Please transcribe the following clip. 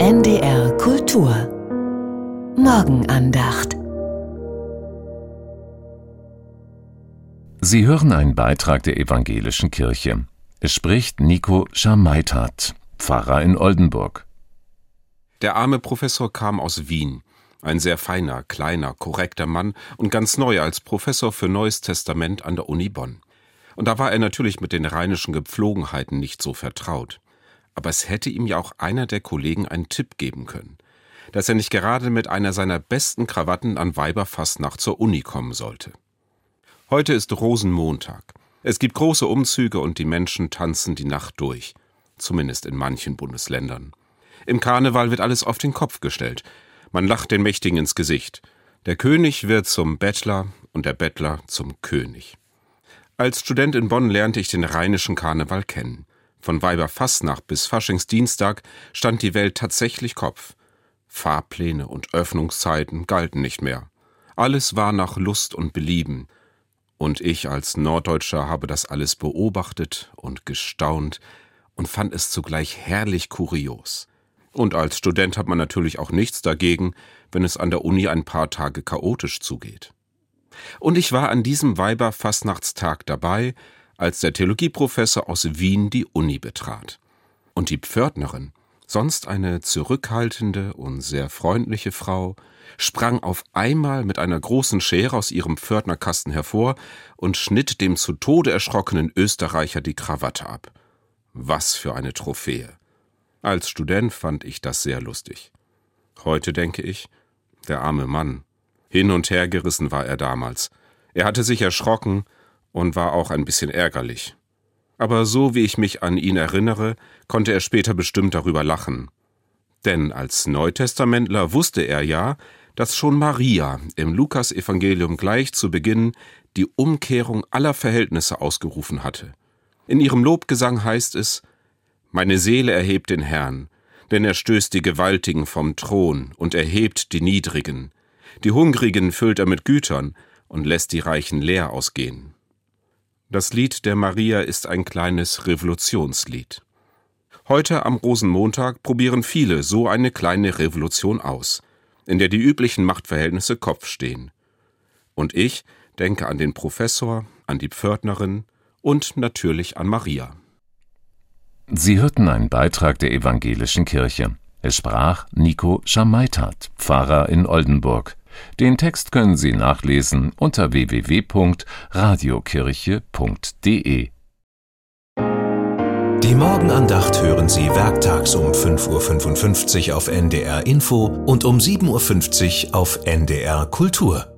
NDR Kultur Morgenandacht. Sie hören einen Beitrag der Evangelischen Kirche. Es spricht Nico Schamaitat, Pfarrer in Oldenburg. Der arme Professor kam aus Wien. Ein sehr feiner, kleiner, korrekter Mann und ganz neu als Professor für Neues Testament an der Uni Bonn. Und da war er natürlich mit den rheinischen Gepflogenheiten nicht so vertraut. Aber es hätte ihm ja auch einer der Kollegen einen Tipp geben können, dass er nicht gerade mit einer seiner besten Krawatten an Weiberfastnacht zur Uni kommen sollte. Heute ist Rosenmontag. Es gibt große Umzüge und die Menschen tanzen die Nacht durch. Zumindest in manchen Bundesländern. Im Karneval wird alles auf den Kopf gestellt. Man lacht den Mächtigen ins Gesicht. Der König wird zum Bettler und der Bettler zum König. Als Student in Bonn lernte ich den rheinischen Karneval kennen. Von Weiberfastnacht bis Faschingsdienstag stand die Welt tatsächlich Kopf. Fahrpläne und Öffnungszeiten galten nicht mehr. Alles war nach Lust und Belieben. Und ich als Norddeutscher habe das alles beobachtet und gestaunt und fand es zugleich herrlich kurios. Und als Student hat man natürlich auch nichts dagegen, wenn es an der Uni ein paar Tage chaotisch zugeht. Und ich war an diesem Weiberfastnachtstag dabei, als der Theologieprofessor aus Wien die Uni betrat. Und die Pförtnerin, sonst eine zurückhaltende und sehr freundliche Frau, sprang auf einmal mit einer großen Schere aus ihrem Pförtnerkasten hervor und schnitt dem zu Tode erschrockenen Österreicher die Krawatte ab. Was für eine Trophäe! Als Student fand ich das sehr lustig. Heute denke ich, der arme Mann. Hin und her gerissen war er damals. Er hatte sich erschrocken und war auch ein bisschen ärgerlich. Aber so wie ich mich an ihn erinnere, konnte er später bestimmt darüber lachen. Denn als Neutestamentler wusste er ja, dass schon Maria im Lukas-Evangelium gleich zu Beginn die Umkehrung aller Verhältnisse ausgerufen hatte. In ihrem Lobgesang heißt es: »Meine Seele erhebt den Herrn, denn er stößt die Gewaltigen vom Thron und erhebt die Niedrigen. Die Hungrigen füllt er mit Gütern und lässt die Reichen leer ausgehen.« Das Lied der Maria ist ein kleines Revolutionslied. Heute am Rosenmontag probieren viele so eine kleine Revolution aus, in der die üblichen Machtverhältnisse Kopf stehen. Und ich denke an den Professor, an die Pförtnerin und natürlich an Maria. Sie hörten einen Beitrag der Evangelischen Kirche. Es sprach Nico Schamaitat, Pfarrer in Oldenburg. Den Text können Sie nachlesen unter www.radiokirche.de. Die Morgenandacht hören Sie werktags um 5:55 Uhr auf NDR Info und um 7:50 Uhr auf NDR Kultur.